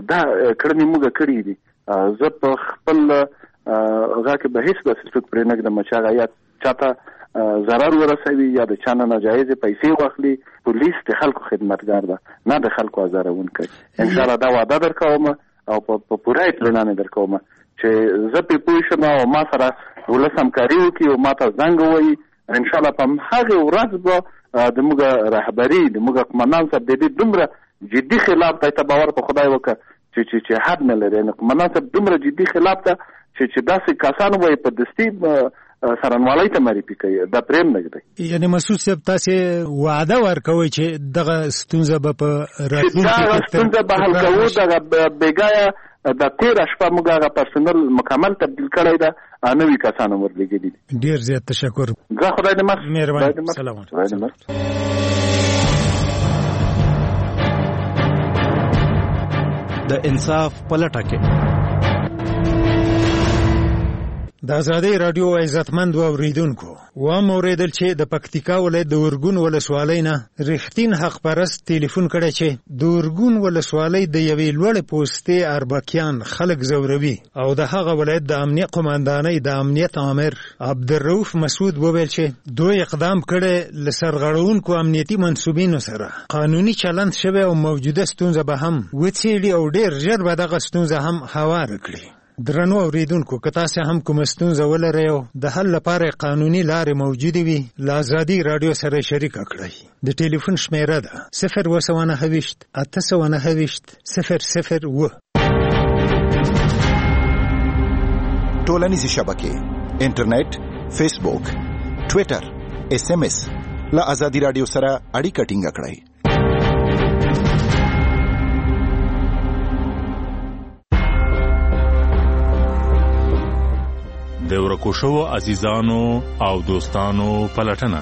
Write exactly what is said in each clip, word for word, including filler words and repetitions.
دا کړنې موږ کړې دي. زه په خپل هغه کې به هیڅ داسې څوک پرې نه ږدم چې هغه یا چاته ضرر ورسوي یا د چا نه ناجایزې پیسې واخلي. پولیس د خلکو خدمتګار ده، نه د خلکو ازاروونکی. انشاءالله دا وعده در کوم او په پوره اطمینان در کوم چې زه پې پوه شم او ما سره ولس همکاري وکړي او ما ته زنګ ووایي. انشاءالله په هغې ورځ به د موږ رهبري د موږ قمندان صاحب د دې دومره جدي خلاف ته ته باور په خدای وکړه چې چې چې حد نه لري. نو قمندان صاحب دومره جدي خلاف ته چې چې داسې کسان وایي په دستي سرنوالۍ ته معرفي کوي، دا پرېم نه دی. یعنې مسعود صاحب تاسې وعده ورکوئ چې دغه ستونزه به په راتلونکي دغه ستونزه به حل کوو. دغه بېګایه د تېره شپه موږ هغه پرسونل مکمل تبدیل کړی ده، نوي کسانو ورلېږلي دي. ډېر زیات تشکر. زه خدای دې مخ. مهرباني. سلام علیکم. د انصاف په لټه کې د ازادۍ راډیو عزتمند واوریدونکو، وام اوریدل چې د پکتیکا ولایت د ورګون ولسوالۍ نه رښتین حق پرست ټلیفون کړی چې د ورګون ولسوالۍ د یوې لوړې پوستې اربکیان خلک زوروي او د هغه ولایت د امنیت قمندانۍ د امنیت آمر عبدالرؤف مسعود وویل چې دوی اقدام کړی له سرغړونکو امنیتي منصوبینو سره قانوني چلند شوی او موجوده ستونزه به هم وڅېړي او ډېر ژر به دغه ستونزه هم هواره کړي. درنو اوریدونکو، که تاسو هم کوم ستونزه ولرئ او د حل لپاره قانوني لارې موجودې وي، له ازادي راډیو سره شریکه کړئ. د ټلیفون شمیره ده صفر اووه سوه نهه ویشت اته سوه نهه ویشت صفر صفر اووه. ټولنیزې شبکې، انټرنیټ، فیسبوک، ټویټر، ایس ایم ایس له ازادي راډیو سره اړیکه ټینګه کړئ. د ورکو شوو عزیزانو او دوستانو پلټنه.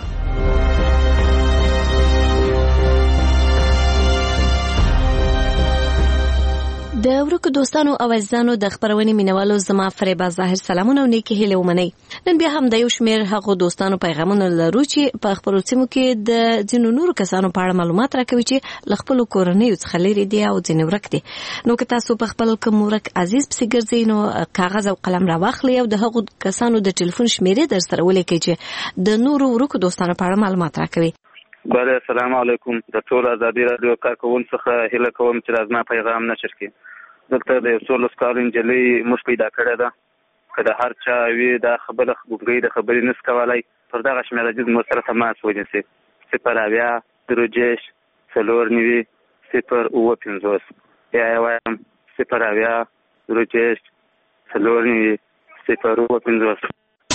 د ورکو دوستانو او عزیزانو د خبرونې مینوالو زما فریبا ظاهر سلامونه او نیکی هیله ومنئ. نن بیا هم د یو شمېر هغو دوستانو پیغامونه لرو چې په خپلو سیمو کې د ځینو نورو کسانو په اړه معلومات راکوي چې له خپلو کورنیو څخه لرې دي او ځینې ورک دي. نو که تاسو په خپل کوم ورک عزیز پسې ګرځئ نو کاغذ او قلم راواخلئ او د هغو کسانو د ټلیفون شمیرې در سره ولیکئ چې د نورو ورکو دوستانو په اړه معلومات راکوي. بله، السلام علیکم. د ټول ازادي راډیو کارکوونکو څخه هیله کوم چې زما پیغام نشر کړي. دلته د یو څو لس کالو نجلۍ موږ پیدا کړې ده، که د هر چا وي دا خبره ګونګۍ د خبرې نس کولی، پر دغه شمېره جز مو سره تماس ونیسي. صفر اویا درې دېرش څلور نوي صفر اووه پنځوس. بیا یې وایم صفر اویا درې دېرش څلور نوي صفر اووه پنځوس.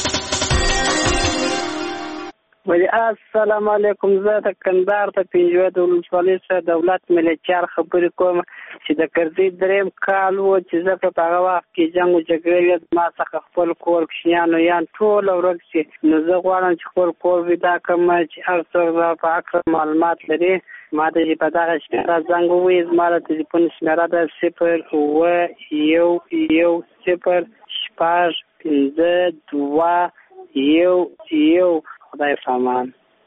ولی السلام علیکم. زه د کندهار د پنجوه د ولسوالۍ څخه دولت ملیچار خبرې کوم چې د کرزي دریم کال و چې زه په هغه وخت کې جنګ او جګړې ما څخه خپل کور کوچنیان یان ټول ورک شي. نو زه غواړم چې خپل کور پیدا کړم چې هر څوک په اړه معلومات لري. ما د په دغه شمیره زنګ وویل. زما د ټلیفون شمیره ده صفر اووه یو یو صفر شپږ پنځه دوه یو یو. خدای فامان.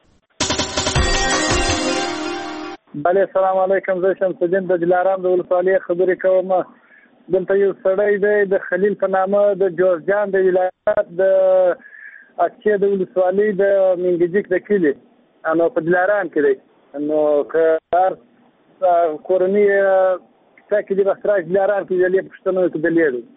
بله، السلام علیکم. زه شمس الدین د دلارام د ولسوالۍ خبرې کوم. دلته یو سړی دی د خلیل په نامه د جوزجان د ولایت د اچې د ولسوالۍ د منګجیک د کلي، نو په دلارام کې دی. نو که هر کورنۍ کیسه کې د بسراج دلارام کې دلې پوښتنه کې دلې.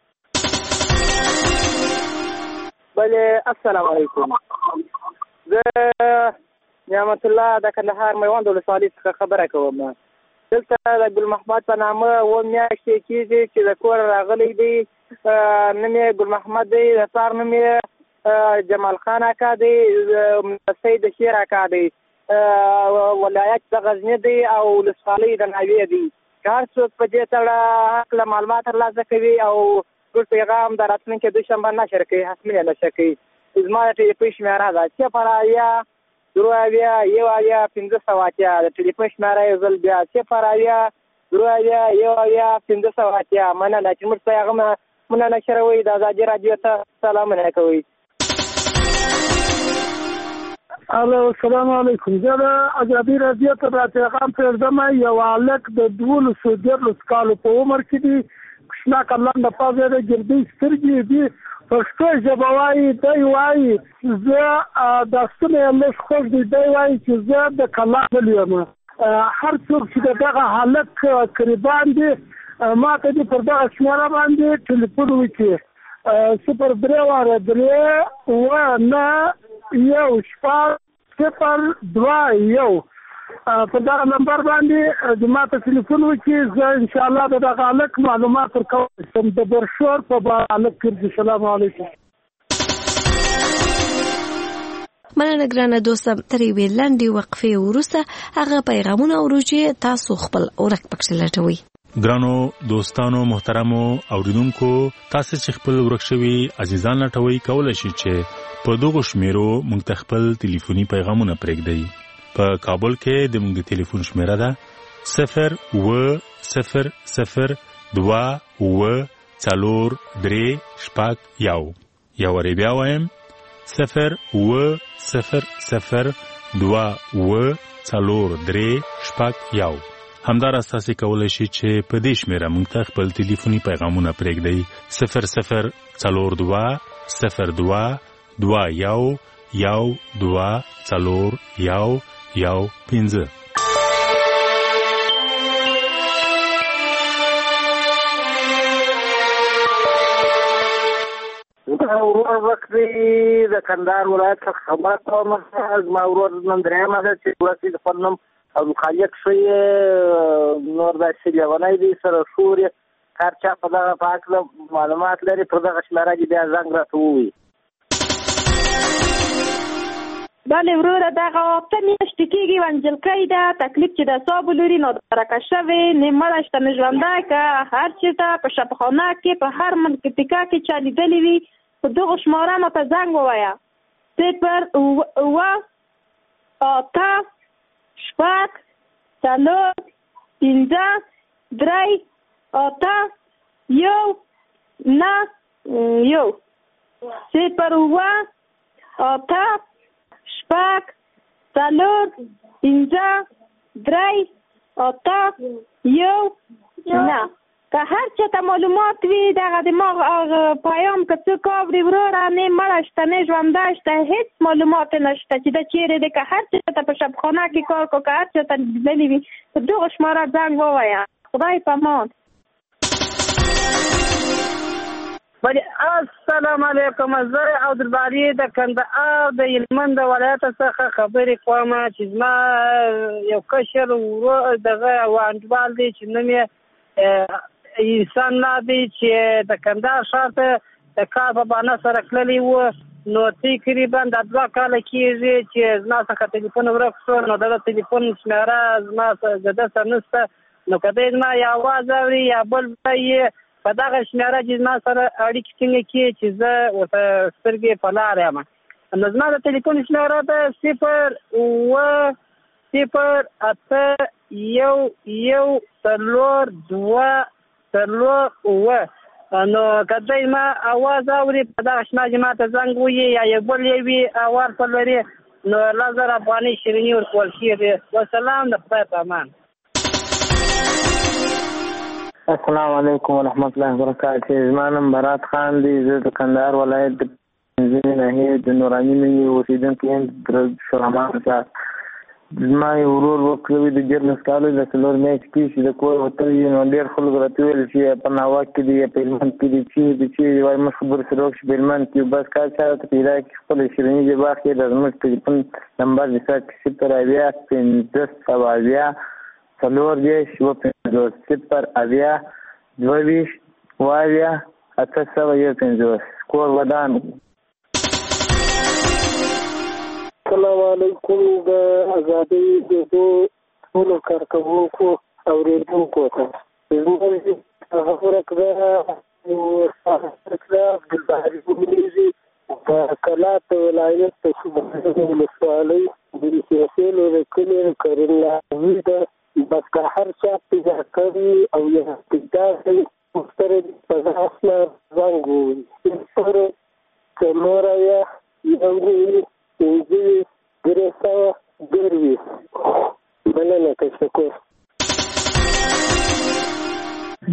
بله، السلام علیکم. زه نعمت الله د کندهار میوند ولسوالۍ څخه خبره کوم. دلته د ګل محمد په نامه اووه میاشتې کېږي چې د کور راغلی دی. نوم یې ګل محمد دی، د پلار نوم یې جمال خان اکا دی، سید شیر اکا دی. ولایت د غزني دی او ولسوالۍ د ناوې دی. که هر څوک په دې تړه هکله معلومات ترلاسه کوي او ټول پیغام د راتلونکي دوشنبه نشر کوي، حتمي نشر کوي. زما د ټلیفون شمیره ده صفر اویا درې اویا یو اویا پنځه سوه اتیا. د ټلیفون شمیره یو ځل بیا صفر اویا درې اویا یو اویا پنځه سوه اتیا. مننه چې موږ ته هغه مننه شروئ. د ازادي راډیو ته سلامونه کوئ. الو السلام علیکم. زه د ازادي راډیو ته د پیغام پرېږدم. یو هلک د دولسو دیارلس کالو په عمر کې دی، کوچناک لنډه پزه ده، ګردۍ سترګې دي، پښتو ژبه وایي. دی وایي زه دا ستنه یې لږ خوږ دی، دی وایي چې زه د کلا بل یم. هر څوک چې د دغه هلک قریبان دي ما ته دې پر دغه شمېره باندې ټلیفون وکړي، صفر درې واره درې اووه نه یو شپږ صفر دوه یو. په دغه نمبر باندې د ما ته ټلیفون وکړي، زه انشاءالله د دغه هلک معلومات ورکولی شم. د برشور په باره هلک ګرځي. سلام علیکم. مننه ګرانه دوسته. تر یوې لنډې وقفې وروسته هغه پیغامونه اورو چې تاسو خپل ورک پکښې لټوئ. ګرانو دوستانو محترمو اوریدونکو، تاسو چې خپل ورک شوي عزیزان لټوئ کولی شئ چې په دغو شمیرو موږ ته خپل ټلیفوني پیغامونه پرېږدئ. په کابل کې د موږ د ټلیفون شمیره ده صفر اووه صفر صفر دوه اووه څلور درې شپږ یو. یو وارې بیا وایم صفر اووه صفر صفر دوه اووه څلور درې شپږ یو. همداراز تاسو کولی شئ چې په دې شمیره موږ ته خپل ټلیفوني پیغامونه پرېږدئ صفر صفر څلور دوه صفر دوه دوه یو یو دوه څلور یو یو پنځه. ورور وکړي د کندهار ولایت څخه خبر کوم. زما ورور نن درېیمه ده چې ورسې د خپل نوم ابوخالق ښیي، نور داسې لیونی دی سره شور یې هر چا په دغه په هکله معلومات لري پر دغه شمېره کې بیا زنګ راته ووایي. بله وروره دغه اته میاشتې کېږي ونجلکۍ ده، تکلیف چې د اعصابو لري نادرکه شوې، نه مړه شته نه ژوندی، که هر چېرته په شفاخانه کې په هر منطقه کې چا لیدلي وي په دغو شماره ماته زنګ ووایه صفر اووه اته شپږ څلور پنځه درې اته یو نه یو. صفر اووه اته شپږ څلور پنځه درې اته یو نه. که هر چاته معلومات وي دغه د ما پیام که څوک اوري وروره نه مړه شته نه ژوندی شته هېڅ معلومات نشته چې دا چیرې دی. که هر چاته په شبخانه کې کار کو، که هر چاته لیدلي وي په دغه شماره زنګ ووایه. خدای په امان. بله السلام علیکم. زه عبدالباري د کندهار د هلمند ولایت څخه خبرې کوم چې زما یو کشر ورور دغه وانډوال دی چې نوم یې انسان نه دی چې د کندهار ښار ته د کار په بهانه سره تللی و. نو تقریبا د دوه کاله کېږي چې زما څخه ټلیفون ورک شو. نو دغه ټلیفون شمېره زما د ده سره نشته. نو که دی زما یا اواز اوري یا بل ځای په دغه شمېره چې زما سره اړیکې ټینګې کړي چې زه ورته سترګې په لاره یم. نو زما د ټلیفون شمېره ده صفر اووه صفر اته یو یو څلور دوه څلور اووه. نو که دی زما اواز اوري په دغه شمېره چې ما ته زنګ ووایي یا یو بل یې وي اواز په لري نو لس زره افغانۍ شیریني ورکول کېږي. والسلام، د خدای په امان. السلام علیکم ورحمت الله وبرکاته. زما نوم برات خان دی. زه د کندهار ولایت د پنځمې ناحیې د نوراني نومې اوسېدونکی یم، د شورمان څخه. زما یو ورور وکړی د دیارلس کالو د څلور میاشتې کې چې د کور وتلی نو ډېر خلکو راته ویل چې په ناوک کې دی یا په هلمند کې دی، چیرې دی چیرې دی، وایي موږ خبر سره وکړو چې په هلمند کې بس کار چا راته پیدا کړي. خپله شیریني جبا کې د زموږ ټلیفون نمبر د سات صفر اویا پنځه سوه اویا څلور دېرش اووه پنځوس صفر اویا دوه ویشت اووه اویا اته سوه یو پنځوس کور ودان. السلام علیکم. د ازادۍ د ټولو کارکوونکو اورېدونکو ته زموږ هغه ورکړه عبدالباري نومېږي د کلات ولایت د شبخانه ولسوالۍ د سیاسیلو د کلي کریم لاهوي ده. بس که هر چا پیدا کوي او یا پیدا کوي مختره په ځای زنګ ووایي صفر څلور اویا یو نوي پنځه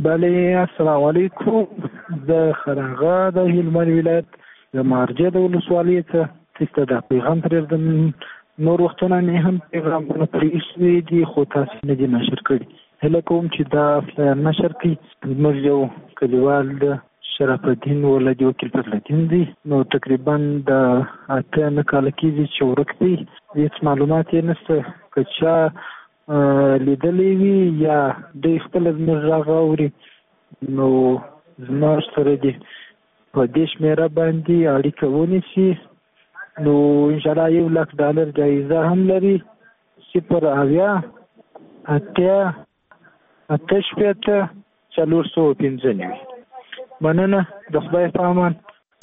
بله السلام علیکم. د خراغه د هلمند ولایت د مارجه د ولسوالۍ څخه چې د پیغام پرېږدم. نور وختونه مې هم پیغامونه پرې ایښي دي خو تاسو نه دي نشر کړي. هیله کوم چې دا نشر کړي. زموږ یو کلیوال د شرف الدین ولدي وکیل فضلالدین دی. نو تقریبا د اته نه کاله کېږي چې ورک دی. هېڅ معلومات یې نشته. که چا لیدلی وي یا دوی خپله زموږ غږ اوري نو زموږ سره دې په دې شمېره باندې اړیکه ونیسي. نو انشاءالله یو لک ډالر جایزه هم لري. صفر اویا اتیا اته شپېته څلور سوه پنځه نوي. مننه. د خدای په امان.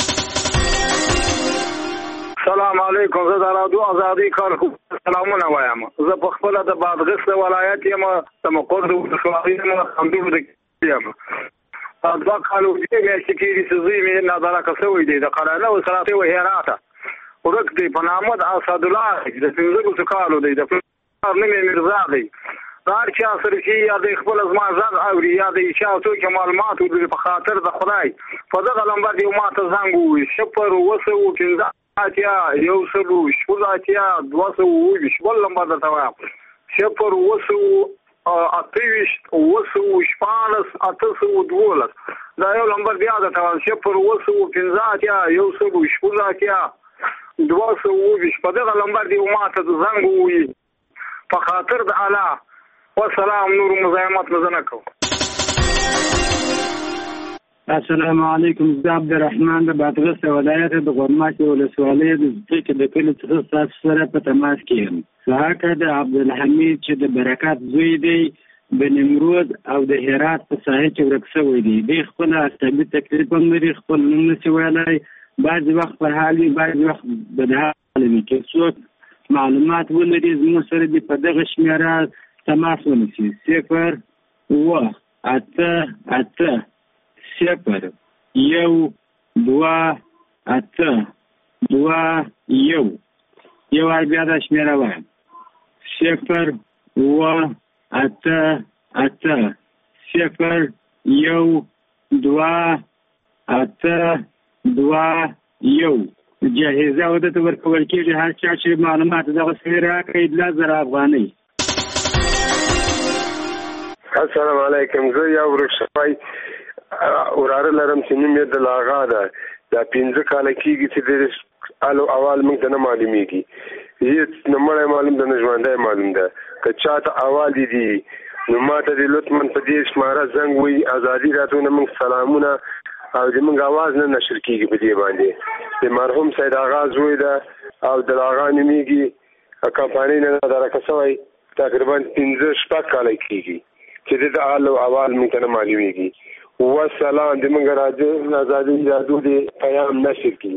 سلام علیکم. زه د رادیو ازادي کارکوونکو سلامونه وایم. زه په خپله د بادغیس ولایت یم، د مقر د ولسوالۍ یم، خندور د یم. دوه کاله وروسته میاشتې کېږي چې زوی مې نادرکه شوی دی. د قرانه او صلاتې و هراته ورک دی په نامه د اسدالله د پنځلسو کالو دی. د پلار نوم یې میرزا دی. د هر چا سره چې یا د خپل زما غږ اوري یا د چا څوک معلومات ولري په خاطر د خدای په دغه لمبر یو ماته زنګ ووایي صفر اوه سوه پنځه اتیا یو سلو شپږ اتیا دوه سوه اووه بل لمبر درته وایم. صفر اوه سوه اته ویشت اوه سوه شپاړس اته سوه دولس. دا یو لمبر بیا درته وایم. صفر اوه سوه پنځه اتیا یو سلو شپږ اتیا دوه سوه اووه ویشت په دغه لمبر یو ماته زنګ ووایي په خاطر د الله. والسلام. نور مزاحمت نه کوم. السلام علیکم. زه عبدالرحمن د بادغیس ولایت د غورماش ولسوالۍ د ځمکې د کلي څخه ستاسو سره په تماس کې یم. څخه د عبدالحمید چې د برکات زوی دی د نیمروز او د هرات په ساحل کې ورک شوی دی. دی خپل عصبي تکلیف هم لري، خپل نوم نشي ویلی، بعضې وخت په حال وي، بعضې وخت بدحال وي. که څوک معلومات ولري زموږ سره دې په دغه شمېره تماس ونیسي. صفر اوه اته اته صفر یو دوه اته دوه یو. یو وار بیا دا شمېره وایم. صفر اوه اته اته صفر یو دوه اته دوه یو. جایزه ورته ورکول کېږي. هر چا چې معلومات دغه سړي راکړي دوه زره افغانۍ. السلام علیکم. زه یو ورک شوی وراره لرم چې نوم یې د لاغا ده. دا پنځه کاله کېږي چې د الو اول موږ ته نه معلومېږي. هېڅ نه مړی معلوم ده نه ژوندی معلوم ده. که چا ته اول دي دي نو ما ته دې لطفا په دې شماره زنګ ووایي. ازادي راډیو نه موږ سلامونه او د موږ اواز نه نشر کېږي په دې باندې. د مرحوم سید آغا زوی ده او د لاغا نومېږي. کمپانۍ نه نادرکه شوی تقریبا پنځه شپږ کاله کېږي چې د الو اول موږ ته نه معلومېږي. والسلام. د موږ راډیو ازادي راډیو دې پیام نشر کړي.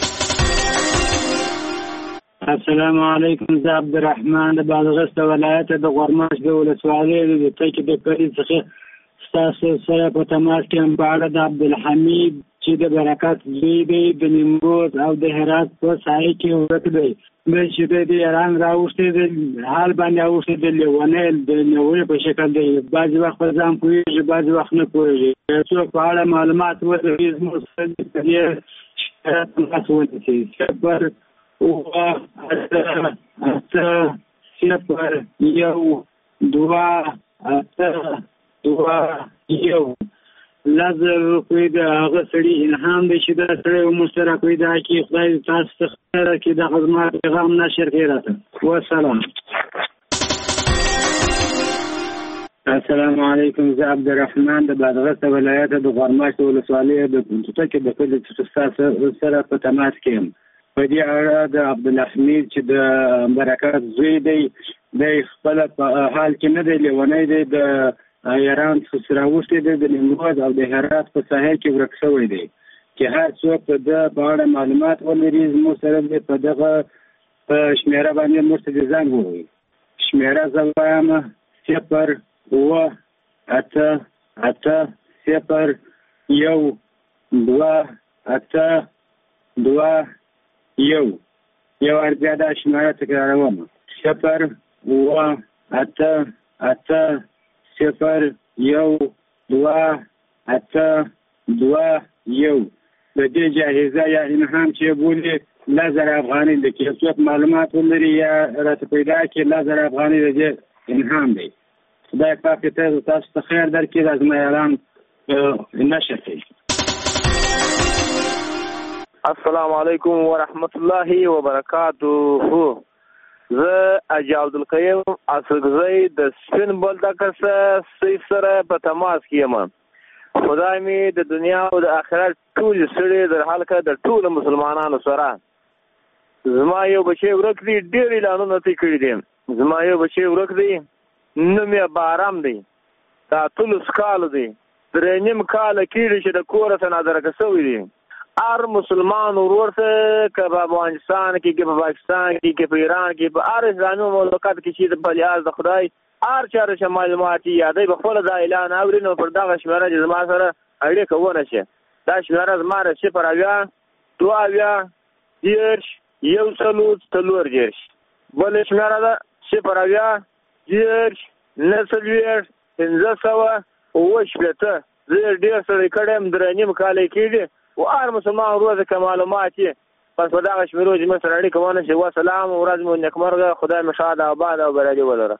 السلام علیکم. زه عبدالرحمن د بادغیس ولایت د غورماش د ولسوالۍ د ځمکې د کلي څخه ستاسو سره په تماس کې یم. په اړه د عبدالحمید چې د برکات زوی دی د نیمروز او د هرات په ساحل کې ورک دی. بل چې دی د ایران راوښتی دی حال باندې اوښتی د لیونی د نیوي په شکل دی. بعضې وخت په ځان پوهېږي، بعضې وخت نه پوهېږي. څوک په اړه معلومات ولري زموږ سره په دې تماس ونیسي. صفر اوه اته اته صفر یو دوه اته دوه یو. لازم روپۍ د هغه سړي الهام دی چې دا سړی وموږ سره پیدا کړي. خدای تاسو څخه خیر کړي. دا خدمات پیغام نشر کړي راته. والسلام. السلام علیکم. زه عبدالرحمن د بادغیس ولایت د غورماش ولسوالۍ د ځمکې د کلي څخه ستاسو سره په تماس کې یم. په دې اړه د عبدالحمید چې د برکات زوی دی دی خپله په حال کې نه دی، لیونی دی. د ایران څخه راوښتی دی د نیمروز او د هرات په ساحل کې ورک شوی دی. چې هر څوک د ده په اړه معلومات ولري زموږ سره دی په دغه په شمېره باندې موږ ته دې زنګ ووایي. شمېره زه وایم صفر اوه اته اته صفر یو دوه اته دوه یو. یو وار بیا دا شمېره تکراروم. صفر اوه اته اته صفر یو دوه اته دوه یو د دې جایزه یا انعام چې بولي لزر افغاني د کیفیت معلومات ولري یا راته پیدا کړي لزر افغاني د دې انعام دی. خدای پاک ته تاسو ته خیر درکړي از ما اعلان نشر کړي. السلام علیکم ورحمت الله وبرکاته. زه اجي عبدالقیوم اسګزی د سپین بولدکه سره په تماس کې یم. خدای مې د دنیا او د آخرت ټول سړي در حال کړه د ټول مسلمانانو سره. زما یو بچی ورک دی ډېر اعلانونه ترې کړي دي. زما یو بچی ورک دی نوم یې بارام دی. دا اتلس کال دی. درې نیم کاله کېږي چې د کوره څخه نادرکه شوی دی. هر مسلمان ورور ته که په افغانستان کې که په پاکستان کې که په ایران کې په هر اسلامي مملکت کې چې په لحاظ د خدای هر چا چې معلومات یادوي به خپله دا اعلان اوري نو پر دغه شمېره چې زما سره اړیکه ونه شي. دا شمېره زما د صفر اویا دوه اویا دېرش یو څلور څلور دېرش. بله شمېره ده صفر اویا دېرش نهه څلوېښت پنځه سوه اووه شپېته. زه یې ډېر سړی کړی یم درې نیم کاله یې کېږي و هر مسلمان ورځ که معلومات یې بس په دغه شمېرو چې موږ سره اړیکه ونه شي. وسلام ورځ مو نیکمرغه. خدای مو ښاد آباد او بریالي ولره.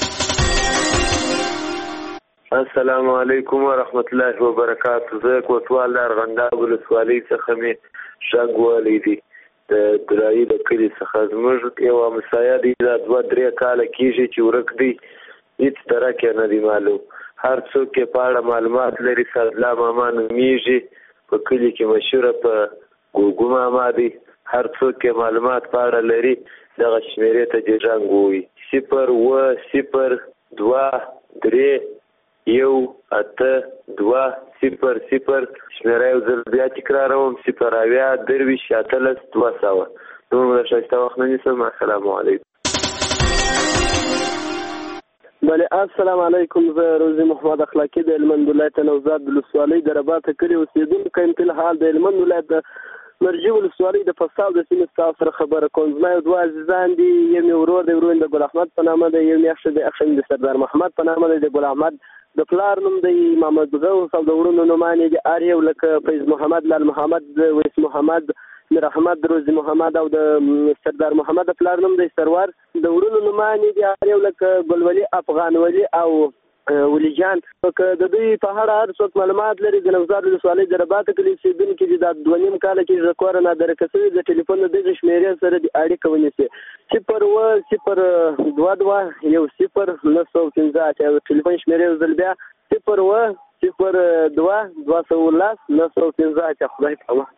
السلام علیکم ورحمت الله وبرکاته. زه کوټوال د ارغنداب ولسوالۍ څخه مې شګ ولی دی د درایي د کلي څخه. زموږ یو همسایه دی دا دوه درې کاله کېږي چې ورک دی هېڅ درک یې نه دی معلوم. هر څوک یې په اړه معلومات لري. سعدالله ماما نومیږي په کلي کې مشهوره په ګوګو ماما دی. هر څوک یې معلومات په اړه لري دغه شمېرې ته جرنګ ووایي صفر اوه صفر دوه درې یو اته دوه صفر صفر. شمېره یو ځل بیا تکراروم صفر اویا درویشت اتلس دوه سوه. نور مو د ښایسته وخت نه نیسم. السلام علیکم. بله السلام علیکم. زه روزي محمد اخلاقي د هلمند ولایت نوزاد ولسوالۍ د رباطه کلي اوسېدونکی یم. فلحال د هلمند ولایت د مرجي ولسوالۍ د فصال د سیمې ستاسو سره خبره کوم. زما یو دوه عزیزان دي. یو مې ورور دی ورور د ګل احمد په نامه دی. یو مې اخښه دی اخښه مې د سردار محمد په نامه دی. د ګل احمد د پلار نوم دی محمد غوث او د وروڼو نومان دي هر یو لکه فیض محمد لال محمد ویس محمد میر احمد روزي محمد او د سردار محمد د پلار نوم دی سرور. د وروڼو نومان دي هر یو لکه ګلولي افغان ولي او ولی جان. که د دوی په اړه هر څوک معلومات لري د نوزاد ولسوالۍ د رباطه کلي اوسېدونکي دي دا دوه نیم کاله کې د کوره نادرکه شوي د ټلیفون د دغې شمېرې سره د اړیکه ونیسي صفر اوه صفر دوه دوه یو صفر نهه سوه پنځه اته. ټلیفون شمېرې یو ځل بیا صفر اوه صفر دوه دوه سوه لس نهه سوه پنځه اته. خدای په امان.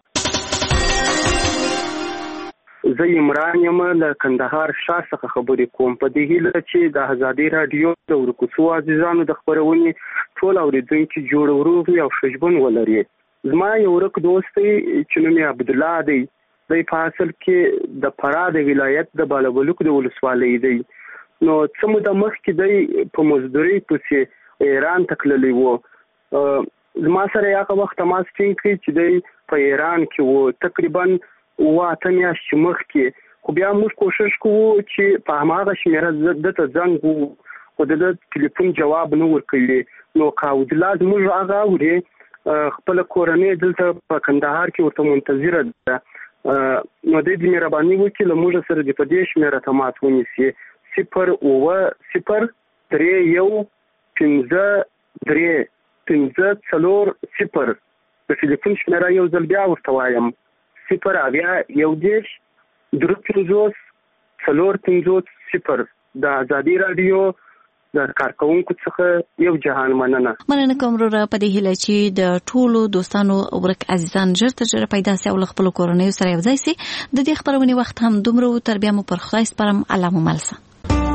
زه عمران یم له کندهار ښار څخه خبرې کوم. په دې هیله چې د ازادي راډیو د ورکو شوو عزیزانو د خپرونې ټول اورېدونکي جوړ وروغ وي او ښه ژوند ولري. زما یو ورک دوست دی چې نوم یې عبدالله دی. دی په اصل کې د فراه د ولایت د بالابلوک د ولسوالۍ دی. نو څه موده مخکې دی په مزدورۍ پسې ایران ته تللی و. زما سره یې هغه وخت تماس ټینګ کړی چې دی په ایران کې و تقریبا اوه اته میاشتې مخکې. خو بیا موږ کوشش کوو چې په هماغه شمېره دته زنګ ووهو خو د ده ټلیفون جواب نه ورکوي. نو که عبدالله زموږ هغه اوري خپله کورنۍ دلته په کندهار کې ورته منتظره ده نو دی دې مهرباني وکړي له موږ سره دې په دې شمېره تماس ونیسي صفر اوه صفر درې یو پنځه درې پنځه څلور صفر. د ټلیفون شمېره یو ځل بیا ورته وایم صفر اویا یو دېرش درې پنځوس څلور پنځوس صفر. د ازادي راډیو د کارکونکو څخه یو جهان مننه. مننه کوم وروره په دې هیله چې د ټولو دوستانو ورک عزیزان ژر تر ژره پیدا سي او له خپلو کورنیو سره یو ځای سي. د دې خپرونې وخت هم دومره و. تر بیا مو پر خدای سپارم. الله مو مل شه.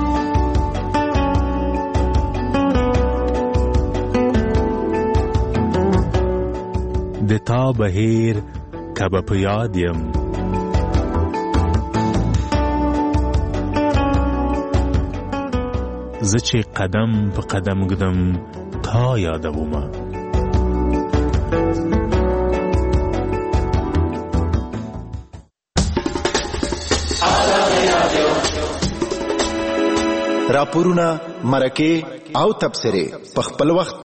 د تا بهیر کبه په یاد یم زه چې قدم په قدم ږدم تا یادومه. راپورونه مرکې او تبصرې په خپل وخت